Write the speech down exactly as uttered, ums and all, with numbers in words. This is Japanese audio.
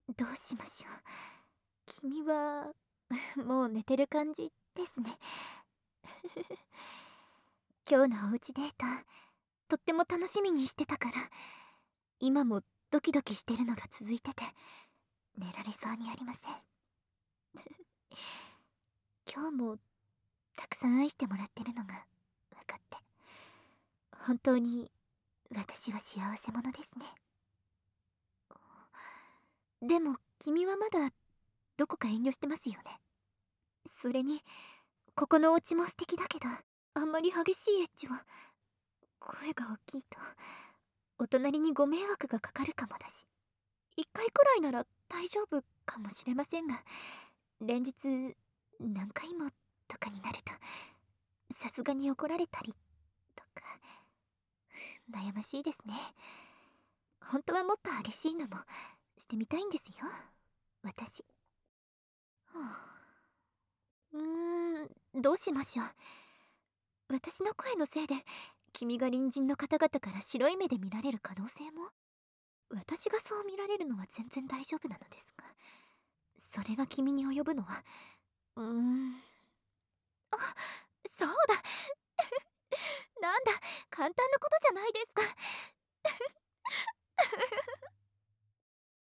どうしましょう。君はもう寝てる感じですね。今日のおうちデート、とっても楽しみにしてたから、今もドキドキしてるのが続いてて、寝られそうにありません。今日もたくさん愛してもらってるのが分かって、本当に私は幸せ者ですね。でも君はまだどこか遠慮してますよね。それにここのお家も素敵だけど、あんまり激しいエッチは声が大きいとお隣にご迷惑がかかるかもだし、一回くらいなら大丈夫かもしれませんが、連日何回もとかになるとさすがに怒られたりとか悩ましいですね。本当はもっと激しいのもしてみたいんですよ、私。うーん、どうしましょう。私の声のせいで君が隣人の方々から白い目で見られる可能性も。私がそう見られるのは全然大丈夫なのですが、それが君に及ぶのは、うーん。あ、そうだ。なんだ、簡単なことじゃないですか。